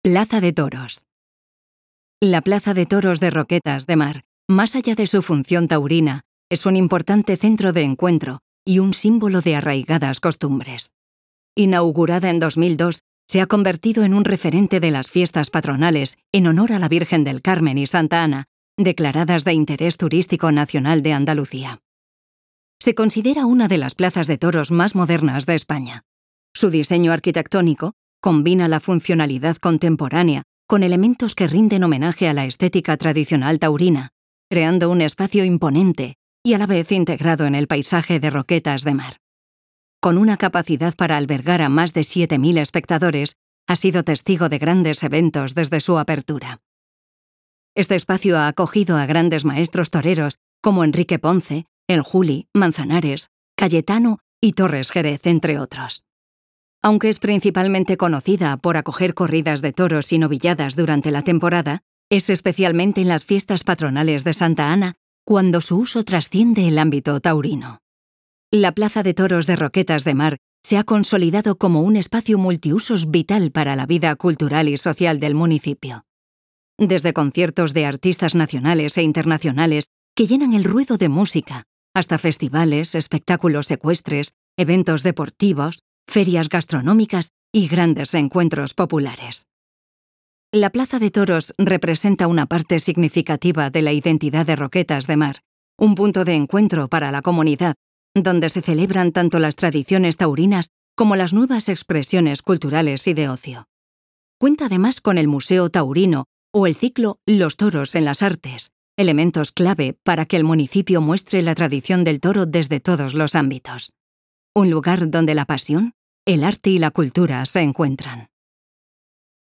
Plaza de Toros. La Plaza de Toros de Roquetas de Mar, más allá de su función taurina, es un importante centro de encuentro y un símbolo de arraigadas costumbres. Inaugurada en 2002, se ha convertido en un referente de las fiestas patronales en honor a la Virgen del Carmen y Santa Ana, declaradas de interés turístico nacional de Andalucía. Se considera una de las plazas de toros más modernas de España. Su diseño arquitectónico combina la funcionalidad contemporánea con elementos que rinden homenaje a la estética tradicional taurina, creando un espacio imponente y a la vez integrado en el paisaje de Roquetas de Mar. Con una capacidad para albergar a más de 7.000 espectadores, ha sido testigo de grandes eventos desde su apertura. Este espacio ha acogido a grandes maestros toreros como Enrique Ponce, El Juli, Manzanares, Cayetano y Torres Jerez, entre otros. Aunque es principalmente conocida por acoger corridas de toros y novilladas durante la temporada, es especialmente en las fiestas patronales de Santa Ana cuando su uso trasciende el ámbito taurino. La Plaza de Toros de Roquetas de Mar se ha consolidado como un espacio multiusos vital para la vida cultural y social del municipio. Desde conciertos de artistas nacionales e internacionales que llenan el ruedo de música, hasta festivales, espectáculos ecuestres, eventos deportivos, ferias gastronómicas y grandes encuentros populares. La Plaza de Toros representa una parte significativa de la identidad de Roquetas de Mar, un punto de encuentro para la comunidad, donde se celebran tanto las tradiciones taurinas como las nuevas expresiones culturales y de ocio. Cuenta además con el Museo Taurino o el ciclo Los Toros en las Artes, elementos clave para que el municipio muestre la tradición del toro desde todos los ámbitos. Un lugar donde la pasión, el arte y la cultura se encuentran.